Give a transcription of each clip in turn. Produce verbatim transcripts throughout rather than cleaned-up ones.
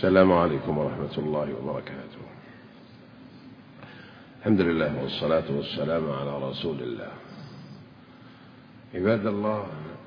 السلام عليكم ورحمة الله وبركاته. الحمد لله والصلاة والسلام على رسول الله. عباد الله،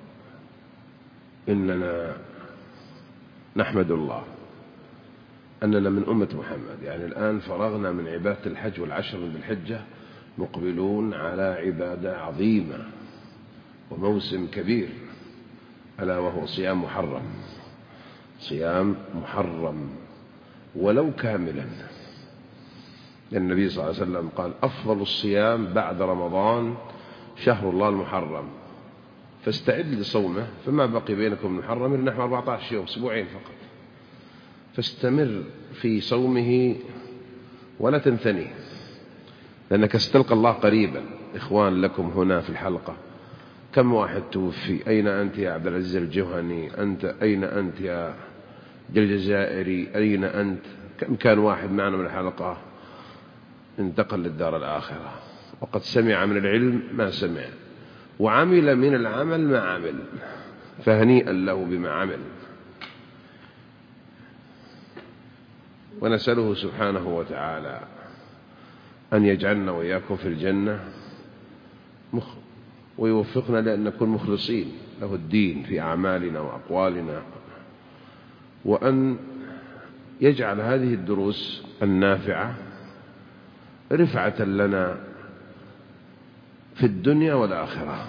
إننا نحمد الله أننا من أمة محمد، يعني الآن فرغنا من عبادة الحج والعشر من الحجة، مقبلون على عبادة عظيمة وموسم كبير، ألا وهو صيام محرم. صيام محرم ولو كاملا، النبي صلى الله عليه وسلم قال: أفضل الصيام بعد رمضان شهر الله المحرم، فاستعد لصومه، فما بقي بينكم من محرم إلا نحو أربعة عشر يوم، أسبوعين فقط، فاستمر في صومه ولا تنثني، لأنك ستلقى الله قريبا. إخوان لكم هنا في الحلقة، كم واحد توفي؟ أين أنت يا عبد العزيز الجهني؟ أنت أين أنت يا الجزائري؟ أين أنت؟ كم كان واحد معنا من الحلقة انتقل للدار الآخرة، وقد سمع من العلم ما سمع، وعمل من العمل ما عمل، فهنيئا له بما عمل. ونسأله سبحانه وتعالى أن يجعلنا وإياكم في الجنة، ويوفقنا لأن نكون مخلصين له الدين في أعمالنا وأقوالنا، وأن يجعل هذه الدروس النافعة رفعة لنا في الدنيا والآخرة،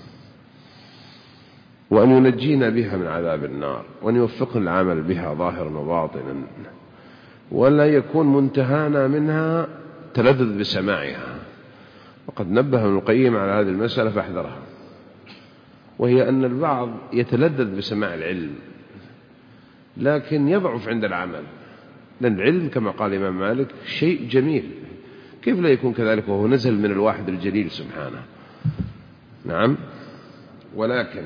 وأن ينجينا بها من عذاب النار، وأن يوفقنا العمل بها ظاهرا وباطنا، ولا يكون منتهانا منها تلذذ بسماعها. وقد نبه ابن القيم على هذه المسألة فاحذرها، وهي أن البعض يتلذذ بسماع العلم لكن يضعف عند العمل، لأن العلم كما قال الإمام مالك شيء جميل، كيف لا يكون كذلك وهو نزل من الواحد الجليل سبحانه؟ نعم، ولكن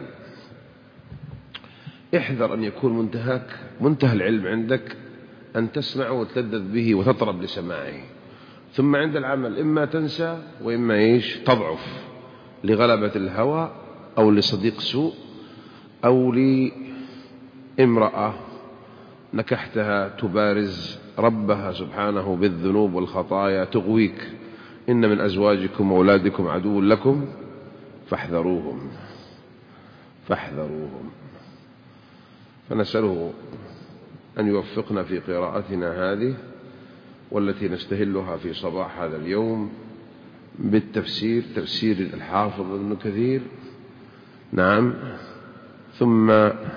احذر أن يكون منتهاك منتهى العلم عندك أن تسمع وتلذذ به وتطرب لسماعه، ثم عند العمل إما تنسى وإما إيش تضعف لغلبة الهوى، أو لصديق سوء، أو لامرأة نكحتها تبارز ربها سبحانه بالذنوب والخطايا تغويك. إن من أزواجكم وأولادكم عدو لكم فاحذروهم فاحذروهم فنسأله أن يوفقنا في قراءتنا هذه، والتي نستهلها في صباح هذا اليوم بالتفسير، تفسير الحافظ ابن كثير، نعم، ثم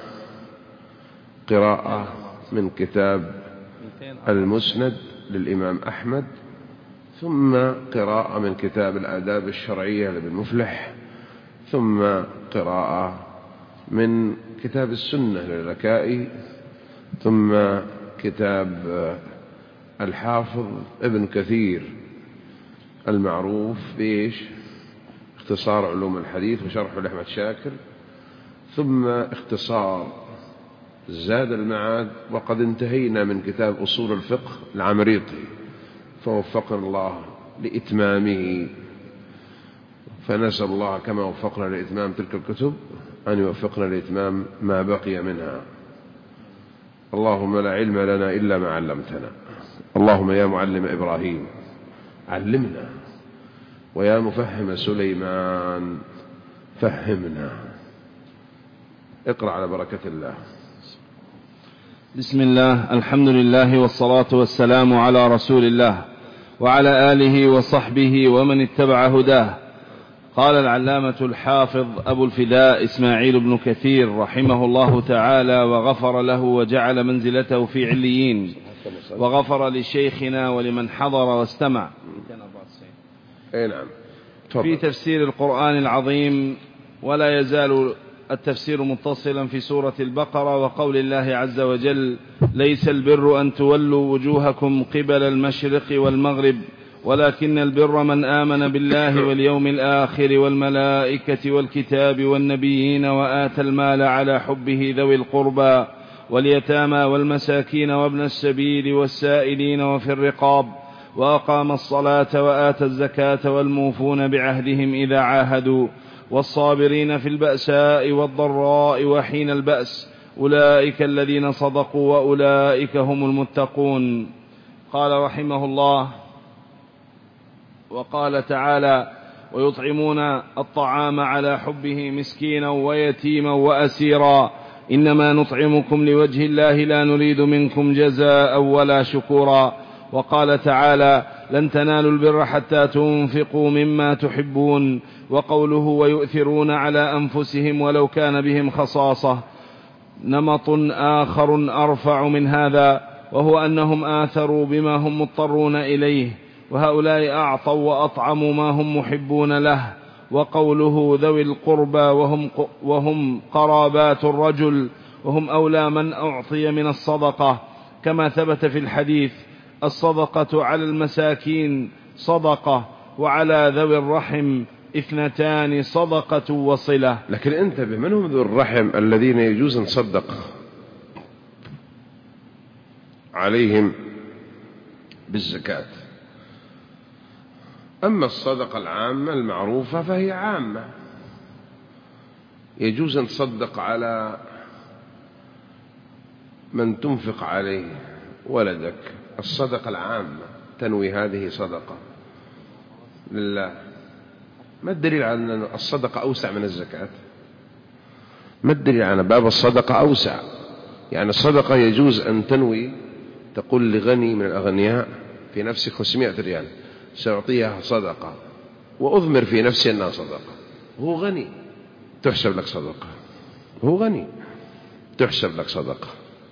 قراءة من كتاب المسند للإمام أحمد، ثم قراءة من كتاب الآداب الشرعية لابن مفلح، ثم قراءة من كتاب السنة للركائي، ثم كتاب الحافظ ابن كثير المعروف بإيش؟ اختصار علوم الحديث وشرحه لأحمد شاكر، ثم اختصار زاد المعاد. وقد انتهينا من كتاب أصول الفقه العمريطي، فوفقنا الله لإتمامه، فنسأل الله كما وفقنا لإتمام تلك الكتب أن يوفقنا لإتمام ما بقي منها. اللهم لا علم لنا إلا ما علمتنا، اللهم يا معلم إبراهيم علمنا، ويا مفهم سليمان فهمنا. اقرأ على بركة الله. بسم الله، الحمد لله والصلاة والسلام على رسول الله وعلى آله وصحبه ومن اتبع هداه. قال العلامة الحافظ أبو الفداء إسماعيل بن كثير رحمه الله تعالى وغفر له وجعل منزلته في عليين، وغفر لشيخنا ولمن حضر واستمع. في تفسير القرآن العظيم، ولا يزال التفسير متصلا في سورة البقرة وقول الله عز وجل: ليس البر أن تولوا وجوهكم قبل المشرق والمغرب ولكن البر من آمن بالله واليوم الآخر والملائكة والكتاب والنبيين وآتى المال على حبه ذوي القربى واليتامى والمساكين وابن السبيل والسائلين وفي الرقاب وأقام الصلاة وآتى الزكاة والموفون بعهدهم إذا عاهدوا والصابرين في البأساء والضراء وحين البأس أولئك الذين صدقوا وأولئك هم المتقون. قال رحمه الله: وقال تعالى: ويطعمون الطعام على حبه مسكينا ويتيما وأسيرا إنما نطعمكم لوجه الله لا نريد منكم جزاء ولا شكورا. وقال تعالى: لن تنالوا البر حتى تنفقوا مما تحبون. وقوله: ويؤثرون على أنفسهم ولو كان بهم خصاصة، نمط آخر أرفع من هذا، وهو أنهم آثروا بما هم مضطرون إليه، وهؤلاء أعطوا وأطعموا ما هم محبون له. وقوله: ذوي القربى وهم, وهم قرابات الرجل، وهم أولى من أعطي من الصدقة، كما ثبت في الحديث: الصدقة على المساكين صدقة، وعلى ذوي الرحم اثنتان صدقة وصلة. لكن انتبه، من هم ذو الرحم الذين يجوز أن نصدق عليهم بالزكاة؟ أما الصدقة العامة المعروفة فهي عامة، يجوز أن تصدق على من تنفق عليه ولدك، الصدقة العامة تنوي هذه صدقة لله. ما الدليل على أن الصدقة أوسع من الزكاة؟ ما الدليل على باب الصدقة أوسع؟ يعني الصدقة يجوز أن تنوي، تقول لغني من الأغنياء في نفسك خمسمائة ريال سأعطيها صدقة، وأضمر في نفسي أنها صدقة، هو غني تحسب لك صدقة، هو غني تحسب لك صدقة.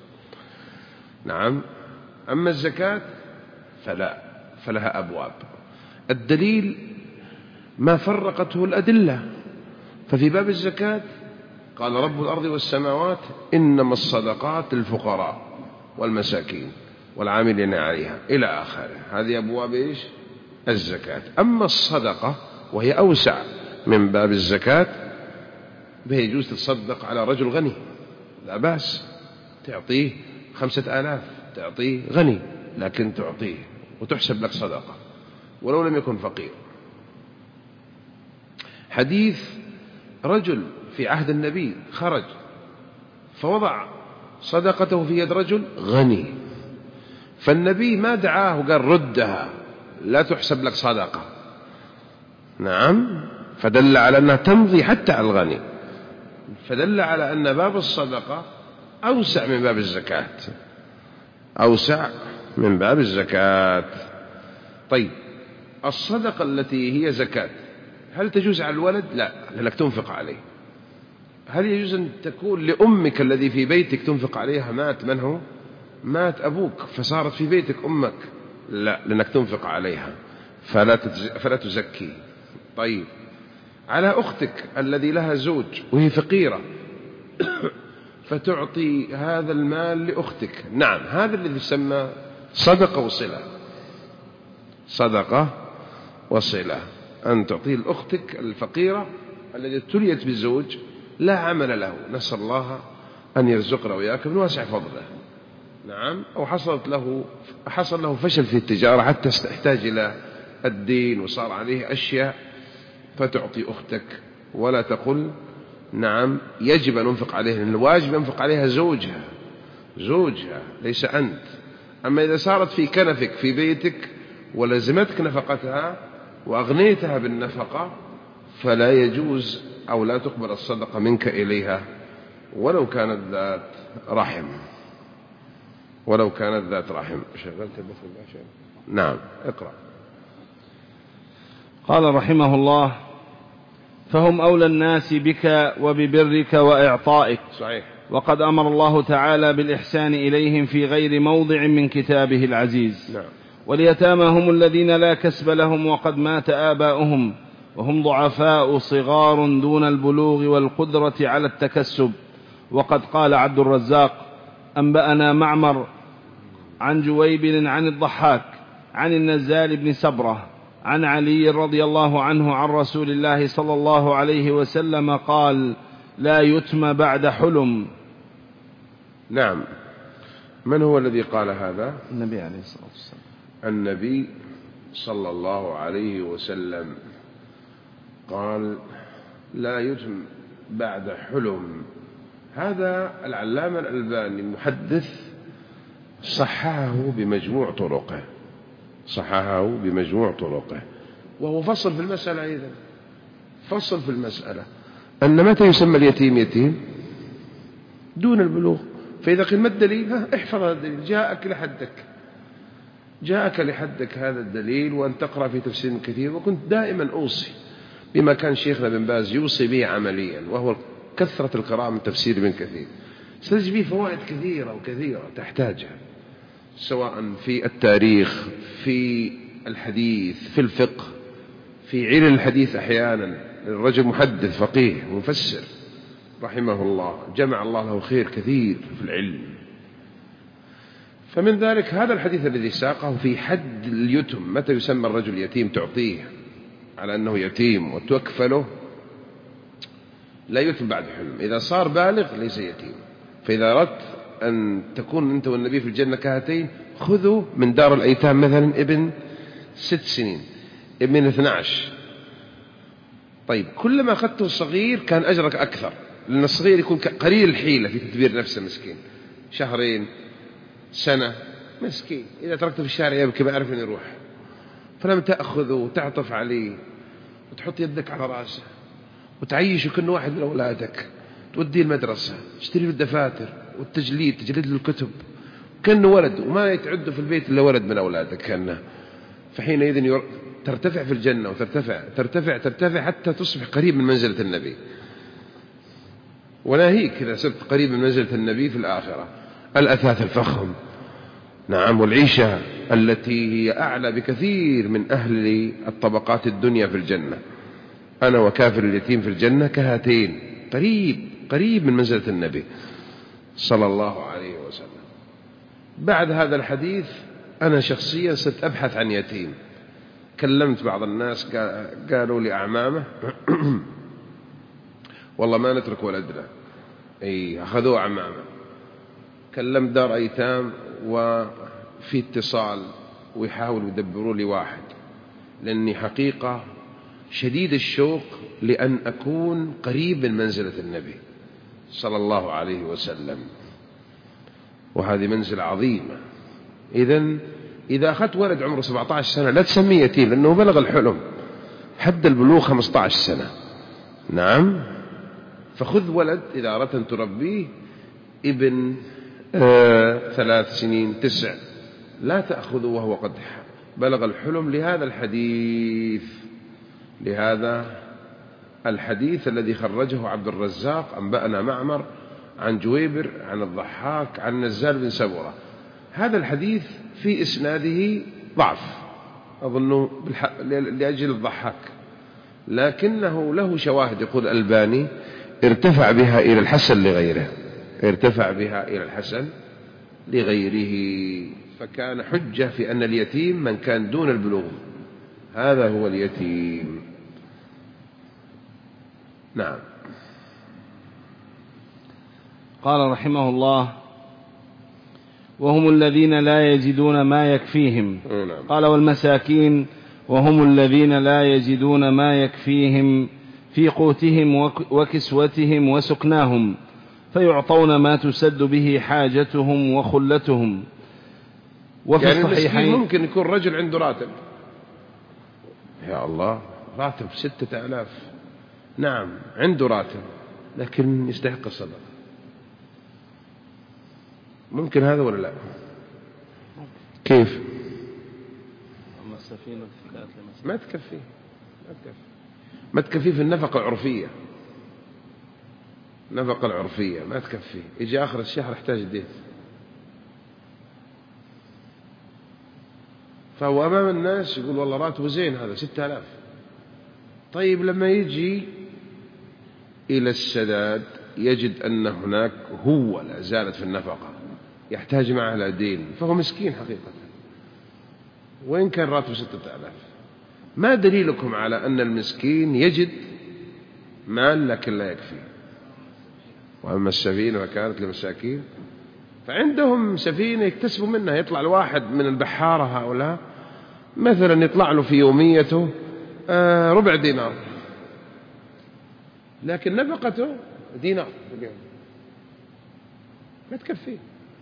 نعم. أما الزكاة فلا، فلها أبواب. الدليل ما فرقته الأدلة. ففي باب الزكاة قال رب الأرض والسماوات: إنما الصدقات للفقراء والمساكين والعاملين عليها، إلى آخره. هذه أبواب إيش؟ الزكاة. أما الصدقة وهي أوسع من باب الزكاة، به يجوز تصدق على رجل غني، لا بأس، تعطيه خمسة آلاف، تعطيه غني، لكن تعطيه وتحسب لك صدقة ولو لم يكن فقير. حديث رجل في عهد النبي خرج فوضع صدقته في يد رجل غني، فالنبي ما دعاه وقال ردها لا تحسب لك صدقة. نعم. فدل على أنها تمضي حتى على الغني، فدل على أن باب الصدقة أوسع من باب الزكاة، أوسع من باب الزكاة. طيب، الصدقة التي هي زكاة هل تجوز على الولد؟ لا، لأنك تنفق عليه. هل يجوز أن تكون لأمك الذي في بيتك تنفق عليها؟ مات، من هو؟ مات أبوك فصارت في بيتك أمك؟ لا، لأنك تنفق عليها، فلا, تتز... فلا تزكي. طيب، على أختك الذي لها زوج وهي فقيرة فتعطي هذا المال لأختك، نعم، هذا الذي يسمى صدقة وصلة. صدقة وصلة، أن تعطي لأختك الفقيرة التي ابتليت بالزوج لا عمل له، نسأل الله أن يرزقنا وإياك من واسع فضله. نعم. أو حصلت له حصل له فشل في التجارة حتى استحتاج إلى الدين وصار عليه أشياء، فتعطي أختك ولا تقل نعم يجب أن ننفق عليها، لأن الواجب ينفق عليها زوجها، زوجها ليس أنت. أما إذا صارت في كنفك في بيتك ولزمتك نفقتها وأغنيتها بالنفقة فلا يجوز أو لا تقبل الصدقة منك إليها ولو كانت ذات رحم، ولو كانت ذات رحم. شغلت بس. نعم، اقرأ. قال رحمه الله: فهم أولى الناس بك وببرك وإعطائك. صحيح. وقد أمر الله تعالى بالإحسان إليهم في غير موضع من كتابه العزيز. نعم. واليتامى هم الذين لا كسب لهم وقد مات آباؤهم، وهم ضعفاء صغار دون البلوغ والقدرة على التكسب. وقد قال عبد الرزاق: أنبأنا معمر عن جويبل عن الضحاك عن النزال بن سبرة عن علي رضي الله عنه عن رسول الله صلى الله عليه وسلم قال: لا يتم بعد حلم. نعم. من هو الذي قال هذا؟ النبي عليه الصلاة والسلام. النبي صلى الله عليه وسلم قال: لا يتم بعد حلم. هذا العلامة الألباني المحدث صححه بمجموع طرقه، صححه بمجموع طرقه، وهو فصل في المسألة أيضا، فصل في المسألة أن متى يسمى اليتيم يتيم؟ دون البلوغ. فإذا قيل ما الدليل؟ ها احفظ هذا الدليل، جاءك لحدك، جاءك لحدك هذا الدليل، وأن تقرأ في تفسير كثير. وكنت دائما أوصي بما كان شيخنا بن باز يوصي به عمليا، وهو كثرة القراءة من تفسير ابن كثير، ستجد فيه فوائد كثيرة وكثيرة تحتاجها، سواء في التاريخ، في الحديث، في الفقه، في علم الحديث. أحيانا الرجل محدث فقيه مفسر رحمه الله، جمع الله له خير كثير في العلم. فمن ذلك هذا الحديث الذي ساقه في حد اليتم، متى يسمى الرجل يتيم؟ تعطيه على أنه يتيم وتكفله، لا يتم بعد حلم. إذا صار بالغ ليس يتيم. فإذا أردت أن تكون أنت والنبي في الجنة كهاتين، خذوا من دار الأيتام مثلا ابن ست سنين، ابن اثنى عشر. طيب كلما أخذته الصغير كان أجرك أكثر، لأن الصغير يكون قليل الحيلة في تدبير نفسه، مسكين شهرين سنة مسكين، إذا تركته في الشارع يبكي ما يعرف أن يروح. فلما تأخذه وتعطف عليه وتحط يدك على رأسه وتعيشه كأنه واحد من أولادك، توديه المدرسة، تشتري له الدفاتر والتجليد، تجلد له الكتب كأنه ولد، وما يتعد في البيت إلا ولد من أولادك كأنه. فحينئذ ير... ترتفع في الجنة، وترتفع ترتفع ترتفع حتى تصبح قريب من منزلة النبي. وناهيك إذا صرت قريب من منزلة النبي في الآخرة، الأثاث الفخم، نعم، والعيشة التي هي أعلى بكثير من أهل الطبقات الدنيا في الجنة. أنا وكافر اليتيم في الجنة كهاتين، قريب قريب من منزلة النبي صلى الله عليه وسلم. بعد هذا الحديث أنا شخصيا صرت أبحث عن يتيم. كلمت بعض الناس قالوا لي أعمامه والله ما نترك ولدنا، أي أخذوه أعمامه. كلمت دار أيتام وفي اتصال ويحاولوا يدبروا لي واحد، لأني حقيقة شديد الشوق لأن أكون قريب من منزلة النبي صلى الله عليه وسلم، وهذه منزلة عظيمة. إذن إذا أخذت ولد عمره سبعة عشر سنة لا تسميه يتيم، لأنه بلغ الحلم، حد البلوغ خمسة عشر سنة. نعم، فخذ ولد إذا أردت أن تربيه ابن آه ثلاث سنين تسع، لا تأخذه وهو قد بلغ الحلم، لهذا الحديث لهذا الحديث الذي خرجه عبد الرزاق أنبأنا معمر عن جويبر عن الضحاك عن نزال بن سبرة. هذا الحديث في إسناده ضعف أظنه لأجل الضحاك، لكنه له شواهد. يقول الألباني ارتفع بها إلى الحسن لغيره، ارتفع بها إلى الحسن لغيره، فكان حجة في أن اليتيم من كان دون البلوغ، هذا هو اليتيم. نعم. قال رحمه الله: وهم الذين لا يجدون ما يكفيهم. نعم. قال: والمساكين وهم الذين لا يجدون ما يكفيهم في قوتهم وكسوتهم وسكناهم، فيعطون ما تسد به حاجتهم وخلتهم. وفي يعني الصحيحين ممكن يكون رجل عنده راتب، يا الله، راتب ستة آلاف، نعم عنده راتب، لكن يستحق الصدقة. ممكن هذا ولا لا؟ كيف؟ ما تكفيه ما تكفيه ما تكفيه في النفقة العرفية، النفقة العرفية ما تكفيه. يجي آخر الشهر يحتاج ديت، فهو أمام الناس يقول والله راتبه زين هذا ستة آلاف. طيب لما يجي إلى السداد يجد أن هناك هو لا زالت في النفقة، يحتاج معه إلى دين، فهو مسكين حقيقة وإن كان راتبه ستة آلاف. ما دليلكم على أن المسكين يجد مال لكن لا يكفي؟ وأما السفينة فكانت لمساكين، فعندهم سفينة يكتسبوا منها. يطلع الواحد من البحارة هؤلاء مثلا يطلع له في يوميته آه ربع دينار، لكن نفقته دينار في اليوم. ما تكفيه.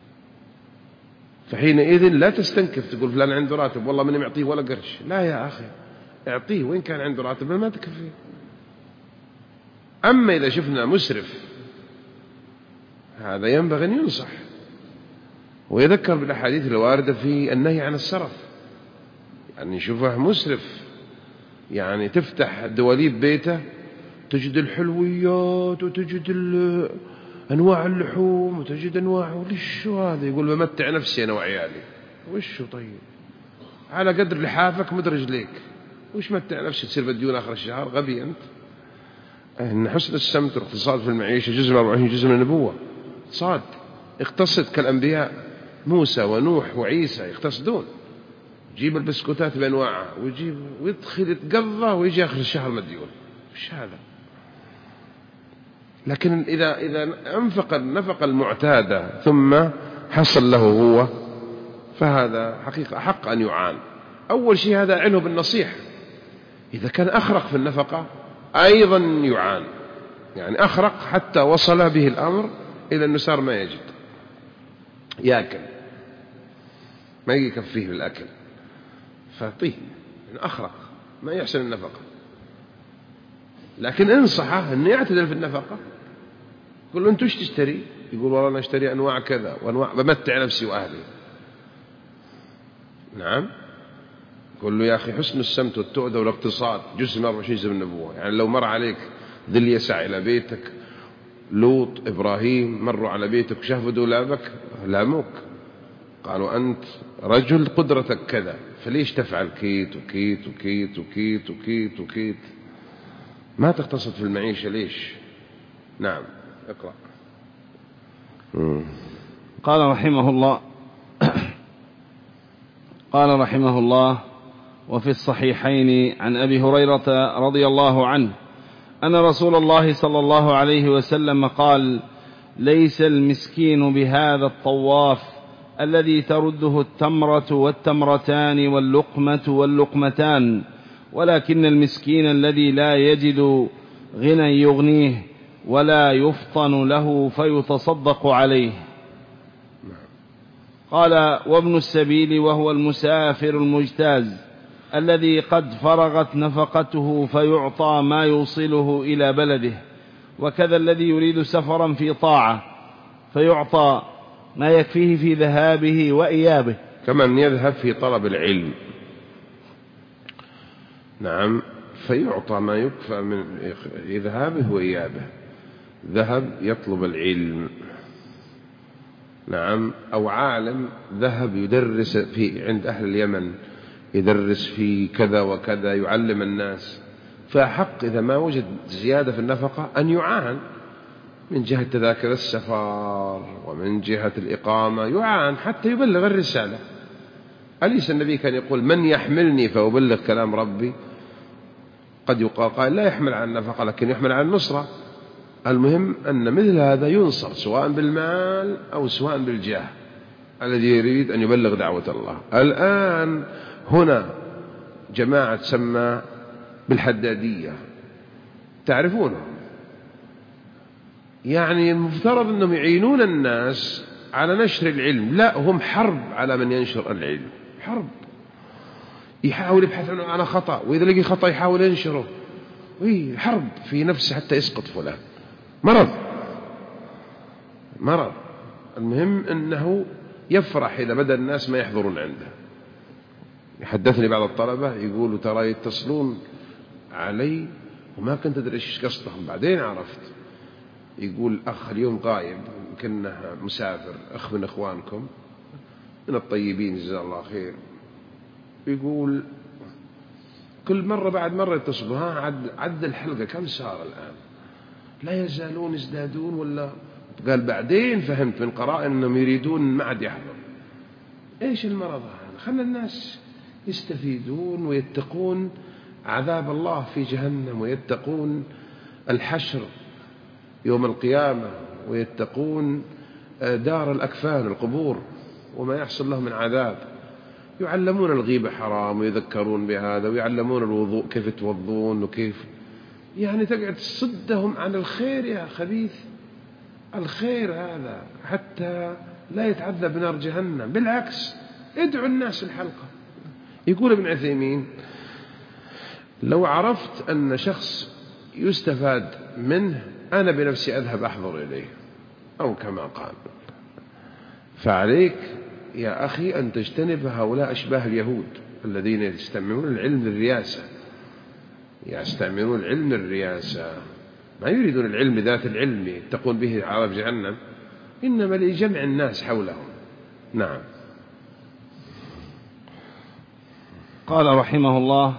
فحينئذ لا تستنكف تقول فلان عنده راتب والله ماني معطيه ولا قرش. لا يا أخي، اعطيه وإن كان عنده راتب ما تكفيه. أما إذا شفنا مسرف هذا ينبغي أن ينصح ويذكر بالأحاديث الواردة في النهي عن السرف. يعني نشوفه مسرف، يعني تفتح دواليب بيته تجد الحلويات وتجد أنواع اللحوم وتجد أنواع، وليش هذا؟ يقول بمتع نفسي أنا وعيالي. وش طيب على قدر لحافك مد رجليك، وش متع نفسي تصير بديون آخر الشهر؟ غبي أنت. إن حسن السمت والاقتصاد في المعيشة جزء من أربعين جزء من النبوة. صاد اقتصد كالأنبياء موسى ونوح وعيسى يقتصدون، يجيب البسكوتات بأنواعها ويجيب ويدخل يتقضى ويجي آخر الشهر مديون. وش هذا؟ لكن إذا إذا أنفق النفقة المعتادة ثم حصل له هو فهذا حقيقة حق أن يعان. أول شيء هذا عنه بالنصيحة. إذا كان أخرق في النفقة أيضا يعان، يعني أخرق حتى وصل به الأمر إلى أنه صار ما يجد يأكل، ما يكفيه بالأكل، فطيه أخرق ما يحسن النفقة. لكن انصحه أنه يعتدل في النفقة. يقول له أنت وش تشتري؟ يقول والله أنا أشتري أنواع كذا وأنواع بمتع نفسي وأهلي. نعم. يقول له يا أخي حسن السمت والتؤدة والاقتصاد جزء من أربعة وعشرين جزء من النبوة. يعني لو مر عليك ذل يسع إلى بيتك، لوط إبراهيم مروا على بيتك وشافوا دولابك لاموك، قالوا أنت رجل قدرتك كذا فليش تفعل كيت وكيت وكيت وكيت وكيت وكيت؟ ما تقتصد في المعيشة ليش؟ نعم اقرأ. قال رحمه الله قال رحمه الله وفي الصحيحين عن أبي هريرة رضي الله عنه أن رسول الله صلى الله عليه وسلم قال: ليس المسكين بهذا الطواف الذي ترده التمرة والتمرتان واللقمة واللقمتان، ولكن المسكين الذي لا يجد غنى يغنيه ولا يفطن له فيتصدق عليه. قال: وابن السبيل وهو المسافر المجتاز الذي قد فرغت نفقته فيعطى ما يوصله إلى بلده، وكذا الذي يريد سفرا في طاعة فيعطى ما يكفيه في ذهابه وإيابه، كمن يذهب في طلب العلم. نعم، فيعطى ما يكفى من ذهابه وإيابه. ذهب يطلب العلم، نعم، أو عالم ذهب يدرس في عند أهل اليمن، يدرس في كذا وكذا يعلم الناس، فحق إذا ما وجد زيادة في النفقة أن يعان من جهة تذاكر السفر ومن جهة الإقامة، يعان حتى يبلغ الرسالة. أليس النبي كان يقول من يحملني فأبلغ كلام ربي؟ قد يقال قال لا يحمل عن النفقة لكن يحمل عن النصرة. المهم أن مثل هذا ينصر سواء بالمال أو سواء بالجاه الذي يريد أن يبلغ دعوة الله. الآن هنا جماعة تسمى بالحدادية، تعرفونهم، يعني المفترض أنهم يعينون الناس على نشر العلم، لا هم حرب على من ينشر العلم، حرب. يحاول يبحث عن خطأ، وإذا لقي خطأ يحاول ينشره، وهي حرب في نفسه حتى يسقط فلان. مرض مرض. المهم أنه يفرح إذا بدأ الناس ما يحضرون عنده. يحدثني بعض الطلبة يقولوا ترى يتصلون علي وما كنت أدري إيش قصدهم، بعدين عرفت. يقول أخ اليوم غايب، يمكنه مسافر، أخ من إخوانكم من الطيبين جزاه الله خير. يقول كل مرة بعد مرة يتصلوا، ها عد, عد الحلقة كم صار الآن؟ لا يزالون يزدادون ولا؟ قال بعدين فهمت من قرائن أنهم يريدون ما عاد يحضر. إيش المرض هذا؟ خلنا الناس يستفيدون ويتقون عذاب الله في جهنم، ويتقون الحشر يوم القيامة، ويتقون دار الأكفان القبور وما يحصل لهم من عذاب. يعلمون الغيبة حرام ويذكرون بهذا، ويعلمون الوضوء كيف يتوضون وكيف، يعني تقعد تصدهم عن الخير يا خبيث. الخير هذا حتى لا يتعذب بنار جهنم، بالعكس ادعو الناس الحلقة. يقول ابن عثيمين لو عرفت أن شخص يستفاد منه أنا بنفسي أذهب أحضر إليه، أو كما قال. فعليك يا أخي أن تجتنب هؤلاء أشباه اليهود الذين يستعملون العلم للرياسة، يستعملون العلم للرياسة، ما يريدون العلم ذات العلم يتقون به عذاب جهنم، إنما لجمع الناس حولهم. نعم. قال رحمه الله: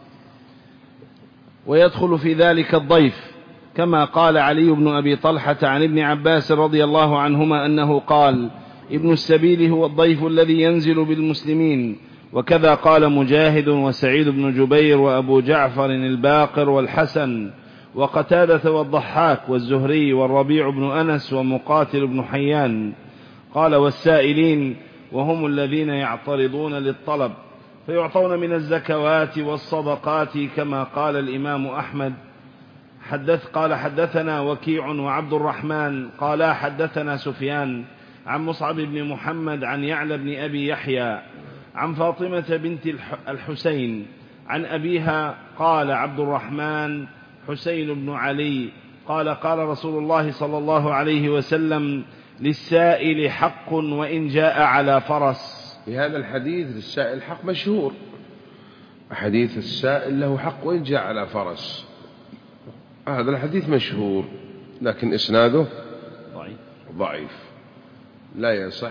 ويدخل في ذلك الضيف، كما قال علي بن أبي طلحة عن ابن عباس رضي الله عنهما أنه قال: ابن السبيل هو الضيف الذي ينزل بالمسلمين. وكذا قال مجاهد وسعيد بن جبير وأبو جعفر الباقر والحسن وقتادة والضحاك والزهري والربيع بن أنس ومقاتل بن حيان. قال: والسائلين وهم الذين يعترضون للطلب فيعطون من الزكوات والصدقات، كما قال الإمام أحمد. حدث قال: حدثنا وكيع وعبد الرحمن قالا حدثنا سفيان عن مصعب بن محمد عن يعلى بن أبي يحيى عن فاطمة بنت الحسين عن أبيها قال: عبد الرحمن حسين بن علي قال: قال رسول الله صلى الله عليه وسلم: للسائل حق وإن جاء على فرس. في هذا الحديث للسائل حق مشهور، حديث السائل له حق وإن جاء على فرس، هذا الحديث مشهور، لكن إسناده ضعيف ضعيف لا يصح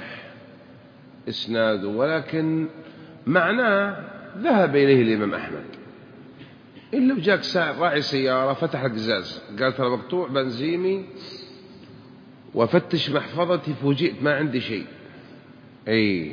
إسناده، ولكن معناه ذهب إليه الإمام أحمد. إن لو جاك راعي سيارة فتح القزاز قال: ترى مقطوع بنزيمي وفتش محفظتي فوجئت ما عندي شيء، أي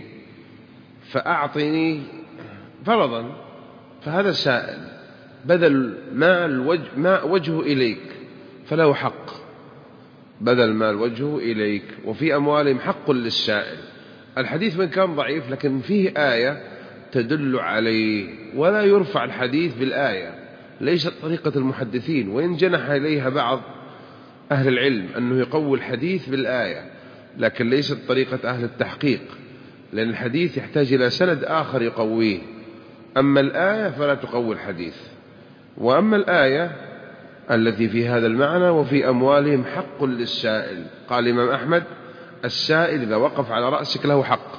فأعطني فرضا، فهذا سائل بدل ما الوجه ما وجهه إليك فله حق، بدل ما الوجه إليك، وفي أموالهم حق للسائل. الحديث من كان ضعيف لكن فيه آية تدل عليه، ولا يرفع الحديث بالآية، ليست طريقة المحدثين، وإن جنح إليها بعض أهل العلم أنه يقوي الحديث بالآية، لكن ليست طريقة أهل التحقيق، لأن الحديث يحتاج إلى سند آخر يقويه، أما الآية فلا تقوي الحديث. وأما الآية التي في هذا المعنى: وفي أموالهم حق للسائل، قال الإمام أحمد: السائل إذا وقف على رأسك له حق،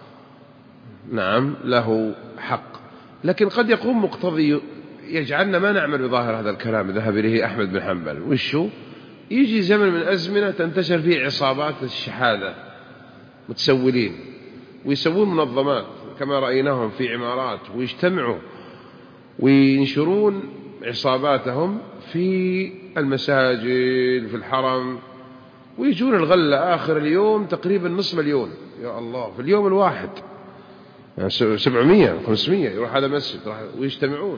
نعم له حق، لكن قد يقوم مقتضي يجعلنا ما نعمل بظاهر هذا الكلام ذهب إليه أحمد بن حنبل. وشو؟ يجي زمن من أزمنة تنتشر فيه عصابات الشحاذة متسولين، ويسوون منظمات كما رأيناهم في عمارات، ويجتمعوا وينشرون عصاباتهم في المساجد في الحرم، ويجون الغلة آخر اليوم تقريبا نصف مليون، يا الله، في اليوم الواحد يعني سبعمية خمسمية يروح هذا مسجد ويجتمعون،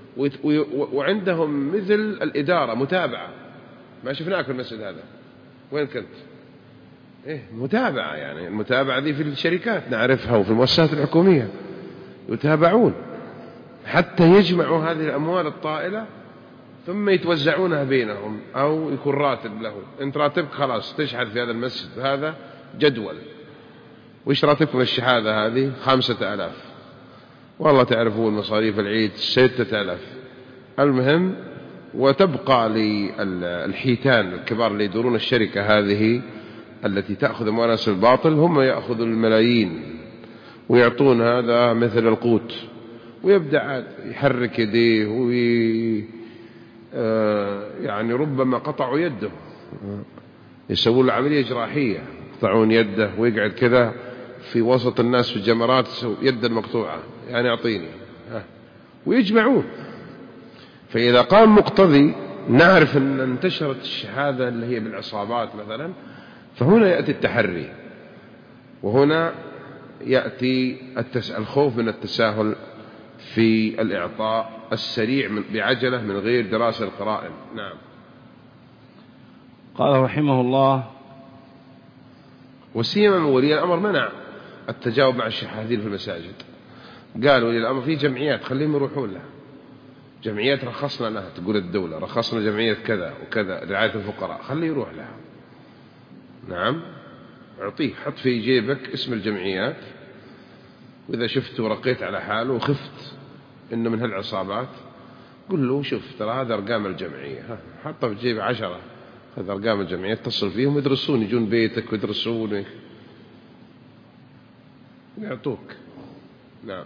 وعندهم مثل الإدارة متابعة. ما شفناك في المسجد هذا، وين كنت؟ إيه متابعة، يعني المتابعة دي في الشركات نعرفها وفي المؤسسات الحكومية يتابعون حتى يجمعوا هذه الأموال الطائلة ثم يتوزعونها بينهم، أو يكون راتب له، أنت راتبك خلاص تشحذ في هذا المسجد، هذا جدول، وإيش راتبكم الشحاذة هذه؟ خمسة آلاف، والله تعرفون مصاريف العيد ستة آلاف. المهم، وتبقى للحيتان الكبار اللي يدورون الشركة هذه التي تأخذ أموال الناس الباطل، هم يأخذوا الملايين ويعطون هذا مثل القوت، ويبدأ يحرك يديه وي يعني ربما قطعوا يده، يسوون له عملية جراحية، يقطعون يده ويقعد كذا في وسط الناس في الجمرات يده المقطوعة، يعني أعطيني، ويجمعون. فإذا قام مقتضي نعرف أن انتشرت الشهادة اللي هي بالعصابات مثلا، فهنا يأتي التحري، وهنا يأتي الخوف من التساهل في الإعطاء السريع بعجلة من غير دراسة القرائن. نعم. قال رحمه الله: وسيما ولي الأمر منع التجاوب مع الشحاذين في المساجد، قال ولي الأمر في جمعيات خليهم يروحون لها، جمعيات رخصنا لها، تقول الدولة رخصنا جمعية كذا وكذا رعاية الفقراء، خليه يروح لها، نعم، أعطيه، حط في جيبك اسم الجمعيات، وإذا شفت ورقيت على حاله وخفت إنه من هالعصابات قل له شوف ترى هذا أرقام الجمعية، حطه في جيب عشرة، هذا أرقام الجمعية، اتصل فيهم يدرسون، يجون بيتك ويدرسون يعطوك. نعم.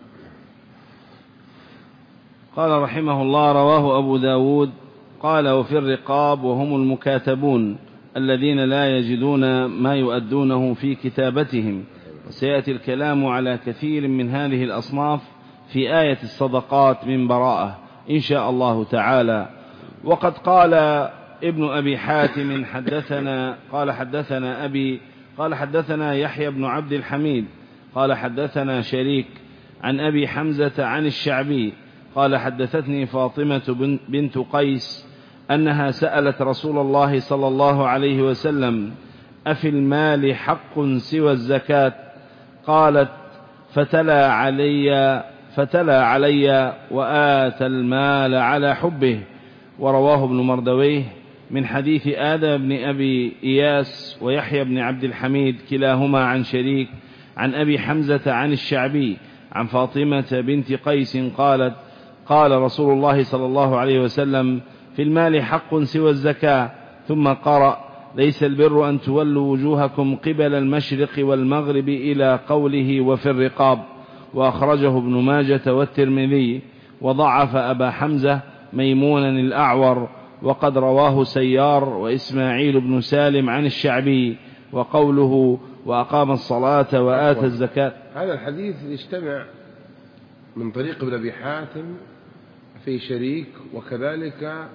قال رحمه الله: رواه أبو داود قال: وفي الرقاب وهم المكاتبون الذين لا يجدون ما يؤدونه في كتابتهم. وسيأتي الكلام على كثير من هذه الأصناف في آية الصدقات من براءة إن شاء الله تعالى. وقد قال ابن أبي حاتم حدثنا قال حدثنا أبي قال حدثنا يحيى بن عبد الحميد قال حدثنا شريك عن أبي حمزة عن الشعبي قال: حدثتني فاطمة بنت قيس أنها سألت رسول الله صلى الله عليه وسلم: أفي المال حق سوى الزكاة؟ قالت: فتلا علي فتلا علي وآتى المال على حبه. ورواه ابن مردويه من حديث آدم بن أبي إياس ويحيى بن عبد الحميد كلاهما عن شريك عن أبي حمزة عن الشعبي عن فاطمة بنت قيس قالت: قال رسول الله صلى الله عليه وسلم: في المال حق سوى الزكاة. ثم قرأ: ليس البر أن تولوا وجوهكم قبل المشرق والمغرب إلى قوله: وفي الرقاب. وأخرجه ابن ماجة والترمذي. وضعف أبا حمزة ميمونا الأعور، وقد رواه سيار وإسماعيل بن سالم عن الشعبي. وقوله: وأقام الصلاة وآتى الزكاة، هذا الحديث يجتمع من طريق ابن أبي حاتم في شريك، وكذلك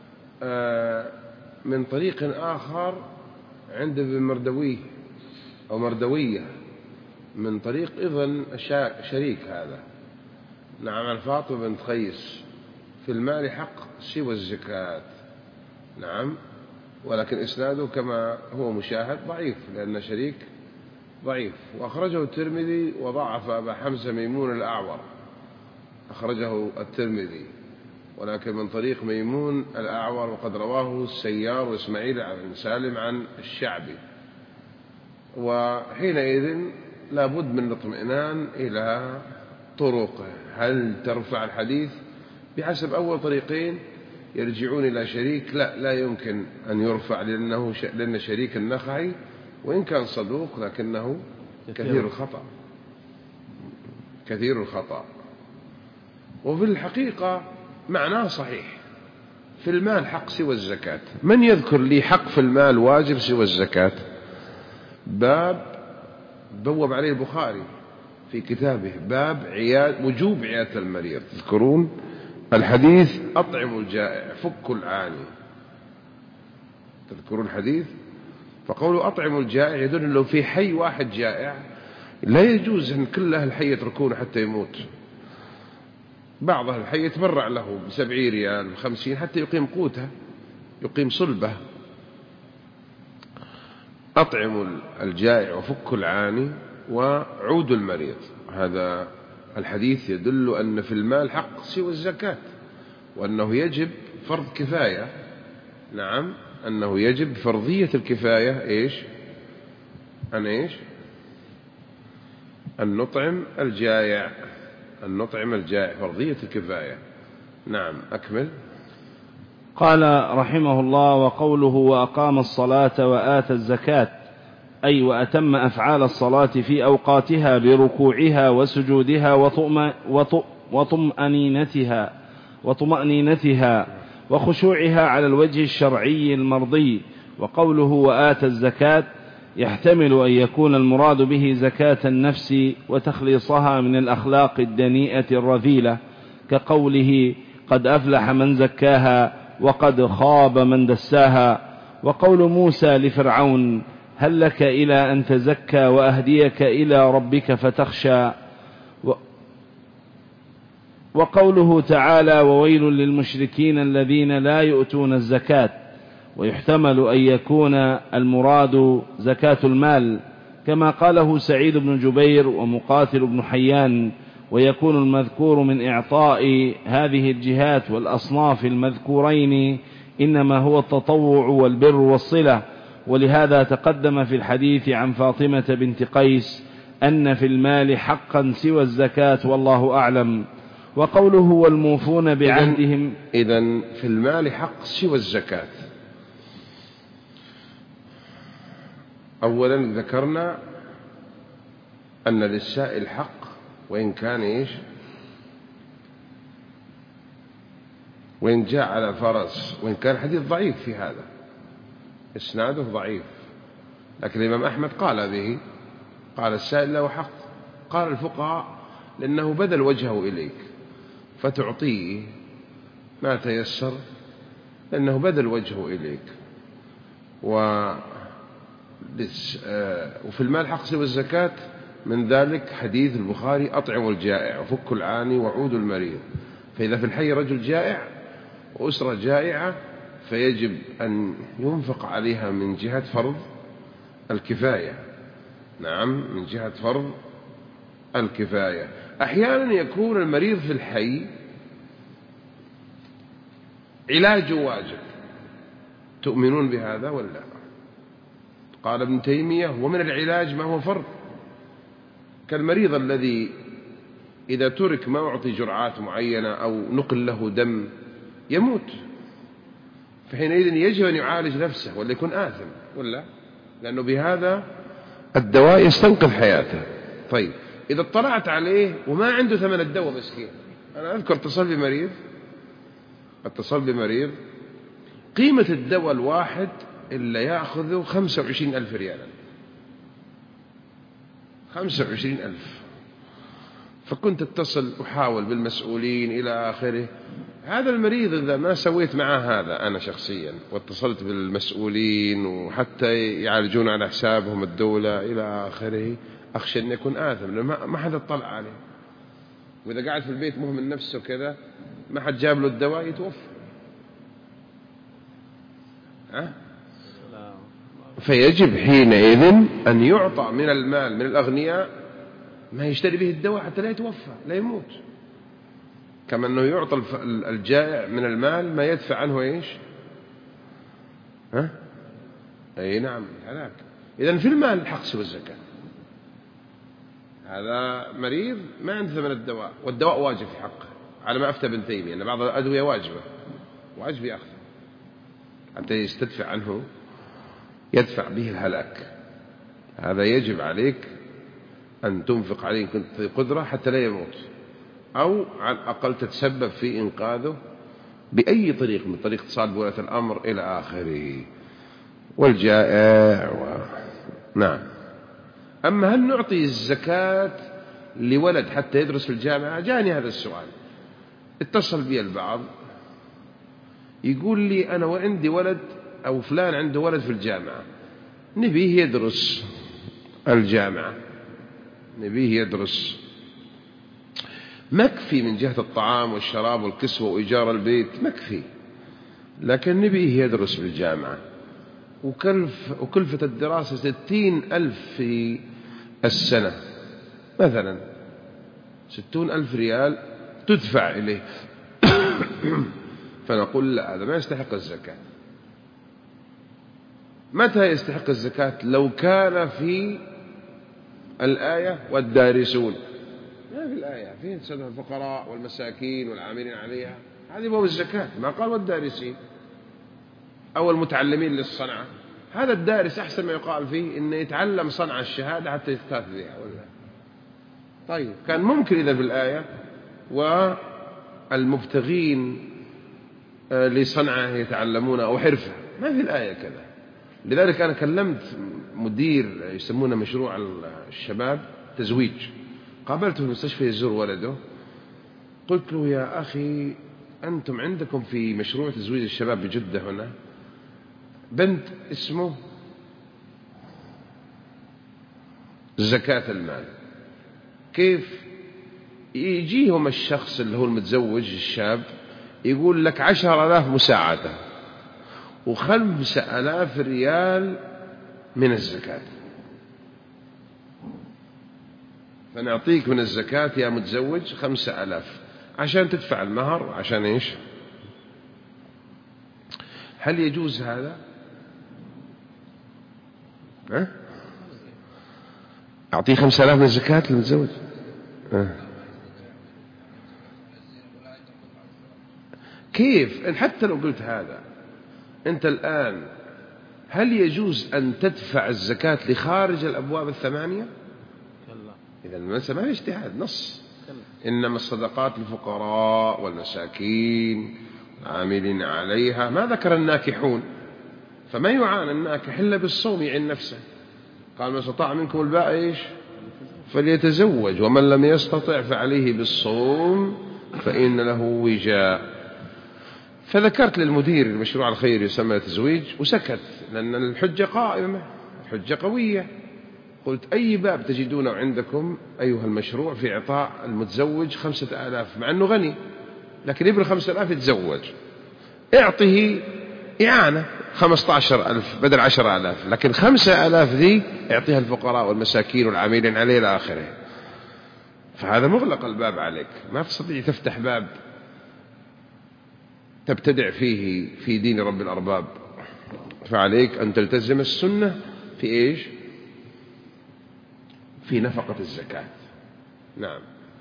من طريق آخر عند ابن مردويه أو مردوية من طريق إذن شريك هذا. نعم، عن فاطمة بنت قيس: في المال حق سوى الزكاة. نعم، ولكن إسناده كما هو مشاهد ضعيف، لأن شريك ضعيف. وأخرجه الترمذي وضعف أبا حمزة ميمون الأعور، أخرجه الترمذي ولكن من طريق ميمون الأعور، وقد رواه السيار وإسماعيل بن سالم عن الشعبي. وحينئذ لابد من الاطمئنان إلى طرقه، هل ترفع الحديث بحسب أول طريقين يرجعون إلى شريك؟ لا لا يمكن أن يرفع، لأنه ش... لأن شريك النخعي وإن كان صدوق لكنه كثير الخطأ كثير الخطأ وفي الحقيقة معناه صحيح. في المال حق سوى الزكاة، من يذكر لي حق في المال واجب سوى الزكاة؟ باب بوب عليه البخاري في كتابه، باب عياد وجوب عيادة المريض. تذكرون الحديث: أطعموا الجائع فكوا العاني. تذكرون الحديث؟ فقولوا أطعموا الجائع يدل لو في حي واحد جائع لا يجوز أن كل أهل الحي يتركونه حتى يموت. بعض أهل الحي يتبرع له بسبعين ريال بخمسين حتى يقيم قوته، يقيم صلبه. أطعموا الجائع وفكوا العاني وعودوا المريض. هذا الحديث يدل أن في المال حق سوى الزكاة، وأنه يجب فرض كفاية. نعم، أنه يجب فرضية الكفاية. إيش؟ أن إيش؟ أن نطعم الجائع، أن نطعم الجائع، فرضية الكفاية. نعم، أكمل. قال رحمه الله: وقوله: وأقام الصلاة وآتى الزكاة، أي وأتم أفعال الصلاة في أوقاتها بركوعها وسجودها وطمأنينتها وطمأنينتها وخشوعها على الوجه الشرعي المرضي. وقوله: وآتى الزكاة يحتمل أن يكون المراد به زكاة النفس وتخليصها من الأخلاق الدنيئة الرذيلة، كقوله: قد أفلح من زكاها وقد خاب من دساها. وقول موسى لفرعون: هل لك إلى أن تزكى وأهديك إلى ربك فتخشى. وقوله تعالى: وويل للمشركين الذين لا يؤتون الزكاة. ويحتمل أن يكون المراد زكاة المال كما قاله سعيد بن جبير ومقاتل بن حيان، ويكون المذكور من إعطاء هذه الجهات والأصناف المذكورين إنما هو التطوع والبر والصلة. ولهذا تقدم في الحديث عن فاطمة بنت قيس أن في المال حقا سوى الزكاة والله أعلم. وقوله والموفون بعهدهم، إذن في المال حق سوى الزكاة. أولا ذكرنا أن للسائل حق وإن كان إيش وإن جاء على فرس، وإن كان حديث ضعيف في هذا إسناده ضعيف، لكن الإمام أحمد قال به، قال السائل له حق. قال الفقهاء لأنه بذل وجهه إليك فتعطيه ما تيسر، لأنه بذل وجهه إليك. و وفي المال حق سوى الزكاة، من ذلك حديث البخاري أطعموا الجائع وفكوا العاني وعودوا المريض. فإذا في الحي رجل جائع وأسرة جائعة فيجب أن ينفق عليها من جهة فرض الكفاية. نعم، من جهة فرض الكفاية. أحيانا يكون المريض في الحي علاجه واجب، تؤمنون بهذا ولا؟ قال ابن تيمية ومن العلاج ما هو فرض، كالمريض الذي إذا ترك ما أعطي جرعات معينة أو نقل له دم يموت، فحينئذ يجب أن يعالج نفسه ولا يكون آثم ولا، لأنه بهذا الدواء يستنقذ حياته. طيب إذا اطلعت عليه وما عنده ثمن الدواء مسكين، أنا أذكر اتصل بمريض اتصل بمريض قيمة الدواء الواحد إلا يأخذ خمسة وعشرين ألف ريالا، خمسة وعشرين ألف. فكنت اتصل أحاول بالمسؤولين إلى آخره. هذا المريض إذا ما سويت معه هذا أنا شخصيا واتصلت بالمسؤولين وحتى يعالجون على حسابهم الدولة إلى آخره، أخشى أن يكون آثم لأنه ما حد اطلع عليه، وإذا قاعد في البيت مهمل نفسه كذا ما حد جاب له الدواء يتوفى. أه؟ فيجب حينئذ أن يعطى من المال من الأغنياء ما يشتري به الدواء حتى لا يتوفى لا يموت، كما أنه يعطى الجائع من المال ما يدفع عنه إيش ها؟ أي نعم هلاك. إذن في المال حق سوى الزكاة. هذا مريض ما عنده ثمن الدواء والدواء واجب في حقه على ما أفتى ابن تيمية أن بعض الأدوية واجبة واجب يأخذ حتى يستدفع عنه يدفع به الهلاك. هذا يجب عليك أن تنفق عليه كنت في قدرة حتى لا يموت، أو على الأقل تتسبب في إنقاذه بأي طريق من طريق اتصال بولاة الأمر إلى آخره. والجائع و... نعم. أما هل نعطي الزكاة لولد حتى يدرس في الجامعة؟ جاني هذا السؤال، اتصل بي البعض يقول لي أنا وعندي ولد أو فلان عنده ولد في الجامعة نبيه يدرس الجامعة، نبيه يدرس مكفي من جهة الطعام والشراب والكسوة وإيجار البيت مكفي، لكن نبيه يدرس في الجامعة وكلف وكلفة الدراسة ستين ألف في السنة مثلا، ستون ألف ريال تدفع إليه. فنقول لا، هذا ما يستحق الزكاة. متى يستحق الزكاة؟ لو كان في الآية والدارسون، ما في الآية فيه سد الفقراء والمساكين والعاملين عليها، هذه هو الزكاة، ما قال والدارسين أو المتعلمين للصنعة. هذا الدارس أحسن ما يقال فيه إنه يتعلم صنع الشهادة حتى يستفاد بها ولا. طيب كان ممكن إذا في الآية والمبتغين لصنعه يتعلمون أو حرفة، ما في الآية كذا. لذلك أنا كلمت مدير يسمونه مشروع الشباب تزويج، قابلته في المستشفى يزور ولده، قلت له يا أخي أنتم عندكم في مشروع تزويج الشباب بجدة هنا بنت اسمه زكاة المال، كيف يجيهم الشخص اللي هو المتزوج الشاب يقول لك عشر آلاف مساعدة وخمس آلاف ريال من الزكاة، فنعطيك من الزكاة يا متزوج خمسة آلاف عشان تدفع المهر عشان إيش؟ هل يجوز هذا؟ ها؟ أعطيه خمسة آلاف من الزكاة المتزوج. ها؟ كيف؟ حتى لو قلت هذا أنت الآن هل يجوز أن تدفع الزكاة لخارج الأبواب الثمانية؟ إذا المسألة ما هي اجتهاد، نص. إنما الصدقات للفقراء والمساكين عاملين عليها، ما ذكر الناكحون، فما يعان الناكح إلا بالصوم يعين نفسه. قال ما استطاع منكم الباء إيش فليتزوج ومن لم يستطع فعليه بالصوم فإن له وجاء. فذكرت للمدير المشروع الخيري يسمى تزويج وسكت، لأن الحجة قائمة، الحجة قوية. قلت أي باب تجدونه عندكم أيها المشروع في إعطاء المتزوج خمسة آلاف مع أنه غني لكن يبغى خمسة آلاف يتزوج، اعطه إعانة خمسة عشر ألف بدل عشر آلاف، لكن خمسة آلاف ذي اعطيها الفقراء والمساكين والعاملين عليه إلى آخره. فهذا مغلق الباب عليك، ما تستطيع تفتح باب تبتدع فيه في دين رب الأرباب. فعليك أن تلتزم السنة في إيش؟ في نفقة الزكاة. نعم.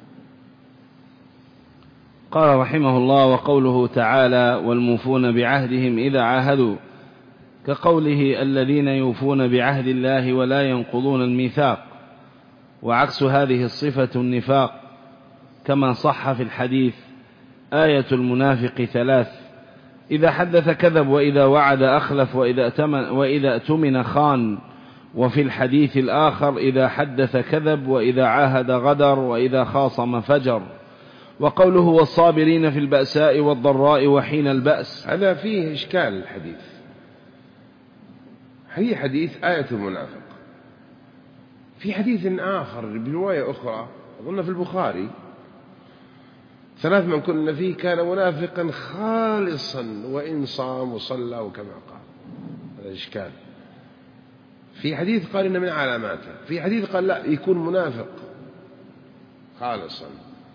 قال رحمه الله: وقوله تعالى: والموفون بعهدهم إذا عاهدوا، كقوله: الذين يوفون بعهد الله ولا ينقضون الميثاق. وعكس هذه الصفة النفاق، كما صح في الحديث: آية المنافق ثلاث: إذا حدث كذب، وإذا وعد أخلف، وإذا أتمن, وإذا أتمن خان. وفي الحديث الآخر: إذا حدث كذب، وإذا عاهد غدر، وإذا خاصم فجر. وقوله: والصابرين في البأساء والضراء وحين البأس. هذا فيه إشكال الحديث. هي حديث آية المنافق، في حديث آخر برواية أخرى أظن في البخاري: ثلاث من كن فيه كان منافقا خالصا وإن صام وصلى وكما قال. هذا إشكال. في حديث قال إن من علاماته، في حديث قال لا يكون منافق خالصا.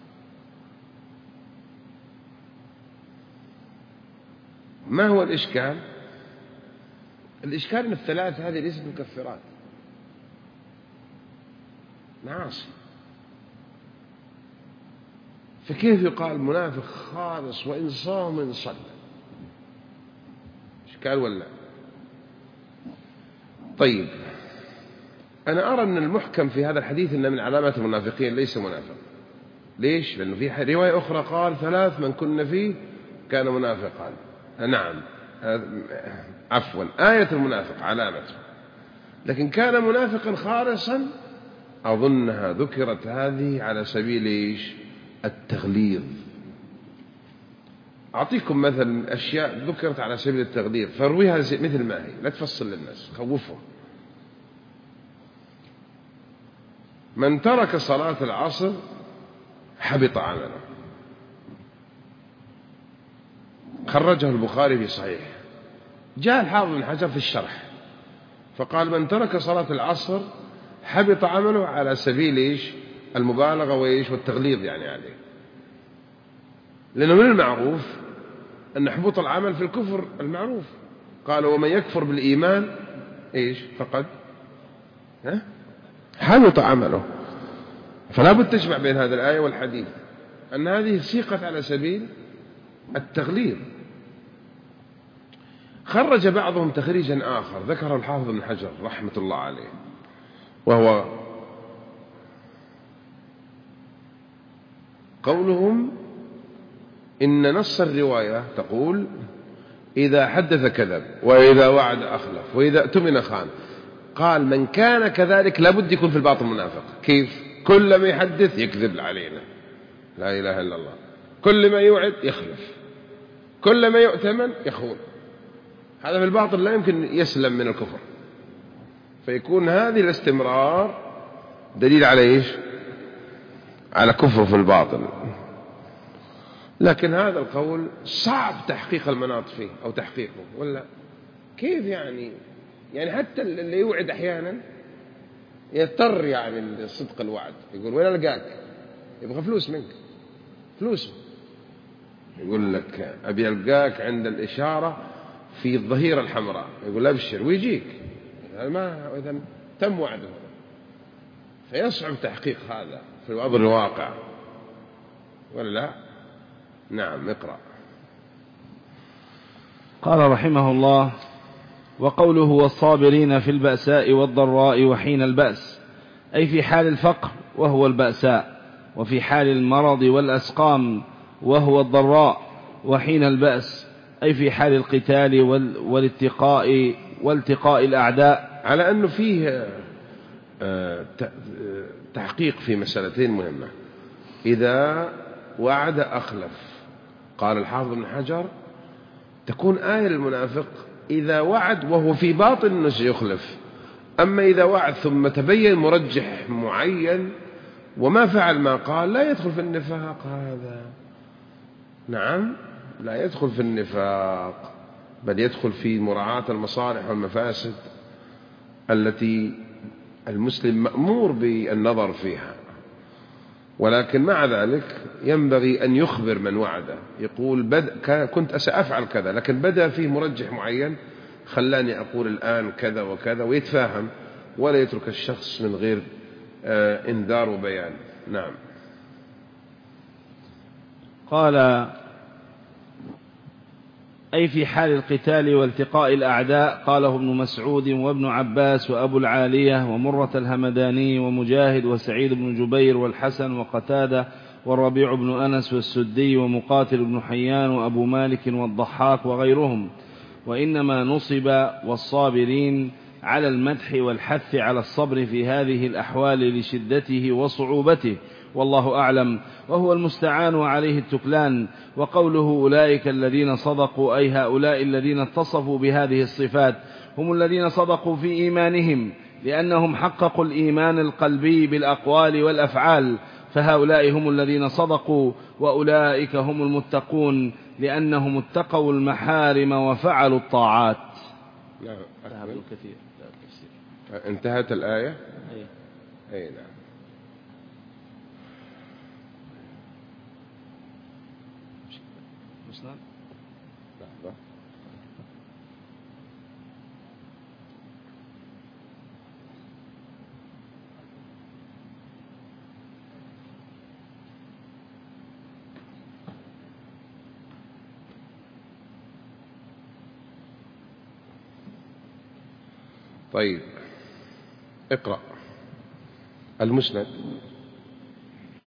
ما هو الإشكال؟ الإشكال أن الثلاث هذه ليست مكفرات، معاصي، فكيف يقال منافق خالص وإن صام وإن صلى؟ إشكال ولا؟ طيب أنا أرى أن المحكم في هذا الحديث أن من علامات المنافقين ليس منافق. ليش؟ لأنه في رواية أخرى قال: ثلاث من كن فيه كان منافقا. نعم، عفوا، آية المنافق علامته، لكن كان منافقا خالصا أظنها ذكرت هذه على سبيل إيش؟ التغليظ. أعطيكم مثلا أشياء ذكرت على سبيل التغليظ فارويها مثل ما هي، لا تفصل للناس، خوفهم. من ترك صلاة العصر حبط عمله، خرجه البخاري في صحيح. جاء الحافظ بن حجر في الشرح فقال: من ترك صلاة العصر حبط عمله، على سبيل إيش؟ المبالغة وإيش؟ والتغليظ يعني عليه. لأنه من المعروف أن حبوط العمل في الكفر المعروف. قال: ومن يكفر بالإيمان إيش فقد ها؟ حبط عمله. فلا بد تجمع بين هذه الآية والحديث، أن هذه سيقت على سبيل التغليظ. خرج بعضهم تخريجا آخر ذكره الحافظ بن حجر رحمة الله عليه، وهو قولهم إن نص الرواية تقول: إذا حدث كذب، وإذا وعد أخلف، وإذا اؤتمن خان. قال: من كان كذلك لابد يكون في الباطن منافق. كيف؟ كل ما يحدث يكذب علينا، لا إله إلا الله. كل ما يوعد يخلف، كل ما يؤتمن يخون. هذا في الباطن لا يمكن يسلم من الكفر. فيكون هذه الاستمرار دليل على إيش؟ على كفر في الباطن. لكن هذا القول صعب تحقيق المناط فيه أو تحقيقه، ولا كيف يعني؟ يعني حتى اللي يوعد أحيانا يضطر يعني لصدق الوعد، يقول: وين ألقاك؟ يبغى فلوس منك، فلوسه. يقول لك: أبي ألقاك عند الإشارة في الظهيرة الحمراء. يقول: أبشر، ويجيك. ما إذا تم وعده، فيصعب تحقيق هذا في الوضع الواقع ولا لا؟ نعم اقرأ. قال رحمه الله: وقوله والصابرين في البأساء والضراء وحين البأس، أي في حال الفقر وهو البأساء، وفي حال المرض والأسقام وهو الضراء، وحين البأس أي في حال القتال والاتقاء والتقاء الأعداء. على أنه فيه تحقيق في مسألتين مهمة. إذا وعد أخلف، قال الحافظ ابن حجر تكون آية للمنافق إذا وعد وهو في باطن أنه سيخلف، أما إذا وعد ثم تبين مرجح معين وما فعل ما قال لا يدخل في النفاق هذا. نعم لا يدخل في النفاق، بل يدخل في مراعاة المصالح والمفاسد التي المسلم مأمور بالنظر فيها. ولكن مع ذلك ينبغي أن يخبر من وعده، يقول بد... كنت سأفعل كذا لكن بدأ فيه مرجح معين خلاني أقول الآن كذا وكذا، ويتفاهم ولا يترك الشخص من غير آه انذار وبيان. نعم. قال أي في حال القتال والتقاء الأعداء، قاله ابن مسعود وابن عباس وأبو العالية ومرة الهمداني ومجاهد وسعيد بن جبير والحسن وقتادة والربيع بن أنس والسدي ومقاتل بن حيان وأبو مالك والضحاك وغيرهم. وإنما نصب والصابرين على المدح والحث على الصبر في هذه الأحوال لشدته وصعوبته، والله أعلم، وهو المستعان وعليه التكلان. وقوله أولئك الذين صدقوا، أي هؤلاء الذين اتصفوا بهذه الصفات هم الذين صدقوا في إيمانهم، لأنهم حققوا الإيمان القلبي بالأقوال والأفعال، فهؤلاء هم الذين صدقوا. وأولئك هم المتقون لأنهم اتقوا المحارم وفعلوا الطاعات. نعم. كثير. انتهت الآية. أي. أي نعم. لحظة. طيب اقرأ المسند.